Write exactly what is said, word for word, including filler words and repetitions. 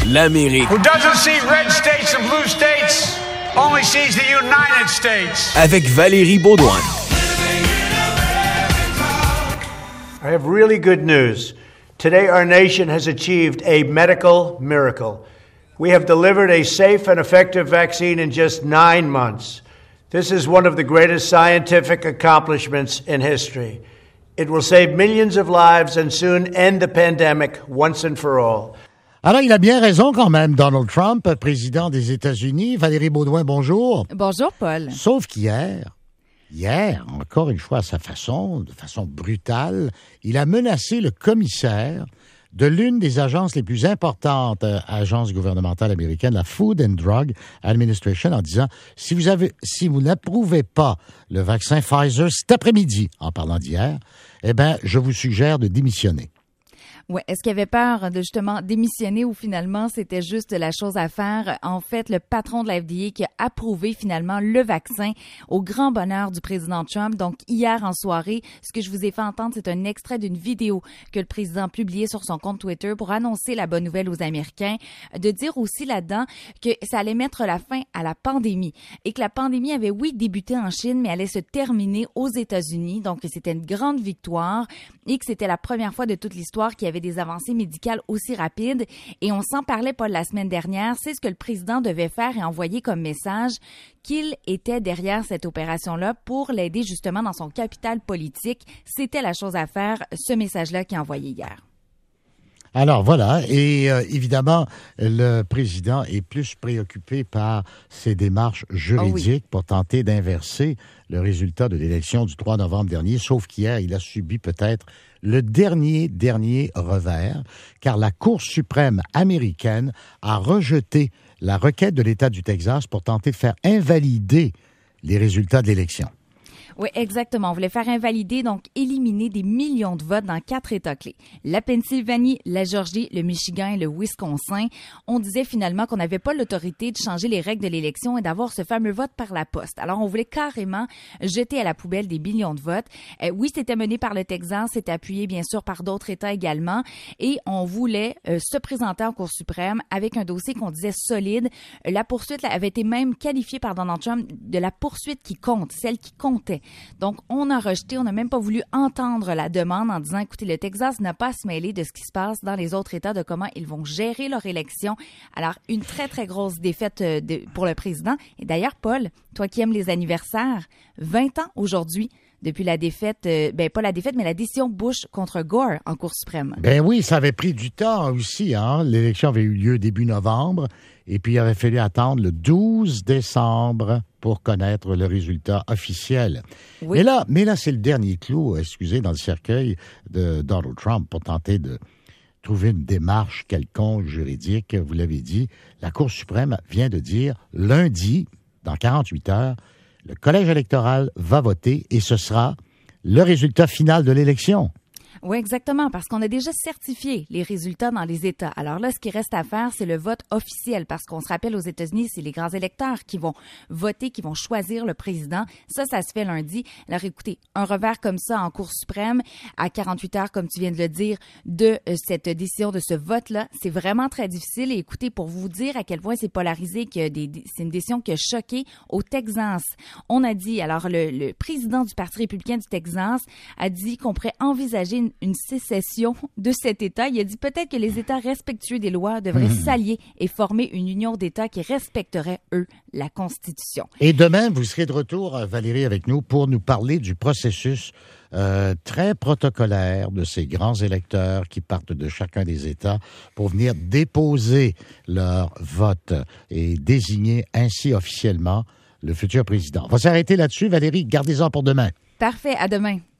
l'Amérique. Who doesn't see red states and blue states, only sees the United States. Avec Valérie Beaudoin. I have really good news. Today our nation has achieved a medical miracle. We have delivered a safe and effective vaccine in just nine months. This is one of the greatest scientific accomplishments in history. It will save millions of lives and soon end the pandemic once and for all. Alors, il a bien raison quand même, Donald Trump, président des États-Unis. Valérie Beaudoin, bonjour. Bonjour, Paul. Sauf qu'hier, hier, encore une fois à sa façon, de façon brutale, il a menacé le commissaire de l'une des agences les plus importantes, euh, agence gouvernementale américaine, la Food and Drug Administration, en disant si vous avez, si vous n'approuvez pas le vaccin Pfizer cet après-midi, en parlant d'hier, eh bien, je vous suggère de démissionner. Oui, est-ce qu'il avait peur de justement démissionner ou finalement c'était juste la chose à faire? En fait, le patron de la F D A qui a approuvé finalement le vaccin au grand bonheur du président Trump. Donc, hier en soirée, ce que je vous ai fait entendre, c'est un extrait d'une vidéo que le président a publiée sur son compte Twitter pour annoncer la bonne nouvelle aux Américains, de dire aussi là-dedans que ça allait mettre la fin à la pandémie et que la pandémie avait, oui, débuté en Chine, mais allait se terminer aux États-Unis. Donc, c'était une grande victoire et que c'était la première fois de toute l'histoire qu'il y avait des avancées médicales aussi rapides. Et on s'en parlait pas la semaine dernière. C'est ce que le président devait faire et envoyer comme message, qu'il était derrière cette opération-là pour l'aider justement dans son capital politique. C'était la chose à faire, ce message-là qu'il a envoyé hier. Alors voilà, et euh, évidemment, le président est plus préoccupé par ses démarches juridiques oh oui. pour tenter d'inverser le résultat de l'élection du trois novembre dernier, sauf qu'hier, il a subi peut-être le dernier, dernier revers, car la Cour suprême américaine a rejeté la requête de l'État du Texas pour tenter de faire invalider les résultats de l'élection. Oui, exactement. On voulait faire invalider, donc éliminer des millions de votes dans quatre États clés. La Pennsylvanie, la Géorgie, le Michigan et le Wisconsin. On disait finalement qu'on n'avait pas l'autorité de changer les règles de l'élection et d'avoir ce fameux vote par la poste. Alors, on voulait carrément jeter à la poubelle des millions de votes. Euh, oui, c'était mené par le Texas, c'était appuyé bien sûr par d'autres États également. Et on voulait euh, se présenter en Cour suprême avec un dossier qu'on disait solide. La poursuite là, avait été même qualifiée par Donald Trump de la poursuite qui compte, celle qui comptait. Donc, on a rejeté, on n'a même pas voulu entendre la demande en disant, écoutez, le Texas n'a pas à se mêler de ce qui se passe dans les autres États, de comment ils vont gérer leur élection. Alors, une très, très grosse défaite de, pour le président. Et d'ailleurs, Paul, toi qui aimes les anniversaires, vingt ans aujourd'hui depuis la défaite, euh, ben pas la défaite, mais la décision Bush contre Gore en Cour suprême. Ben oui, ça avait pris du temps aussi, hein. L'élection avait eu lieu début novembre, et puis il aurait fallu attendre le douze décembre pour connaître le résultat officiel. Oui. Mais là, mais là, c'est le dernier clou, excusez, dans le cercueil de Donald Trump pour tenter de trouver une démarche quelconque juridique. Vous l'avez dit, la Cour suprême vient de dire lundi, dans quarante-huit heures, le collège électoral va voter et ce sera le résultat final de l'élection. Oui, exactement, parce qu'on a déjà certifié les résultats dans les États. Alors là, ce qui reste à faire, c'est le vote officiel, parce qu'on se rappelle aux États-Unis, c'est les grands électeurs qui vont voter, qui vont choisir le président. Ça, ça se fait lundi. Alors écoutez, un revers comme ça en Cour suprême, à quarante-huit heures, comme tu viens de le dire, de euh, cette décision, de ce vote-là, c'est vraiment très difficile. Et écoutez, pour vous dire à quel point c'est polarisé, que des, c'est une décision qui a choqué au Texas. On a dit, alors le, le président du Parti républicain du Texas a dit qu'on pourrait envisager une une sécession de cet État. Il a dit peut-être que les États respectueux des lois devraient mmh. s'allier et former une union d'États qui respecterait, eux, la Constitution. Et demain, vous serez de retour, Valérie, avec nous pour nous parler du processus euh, très protocolaire de ces grands électeurs qui partent de chacun des États pour venir déposer leur vote et désigner ainsi officiellement le futur président. On va s'arrêter là-dessus. Valérie, gardez-en pour demain. Parfait, à demain.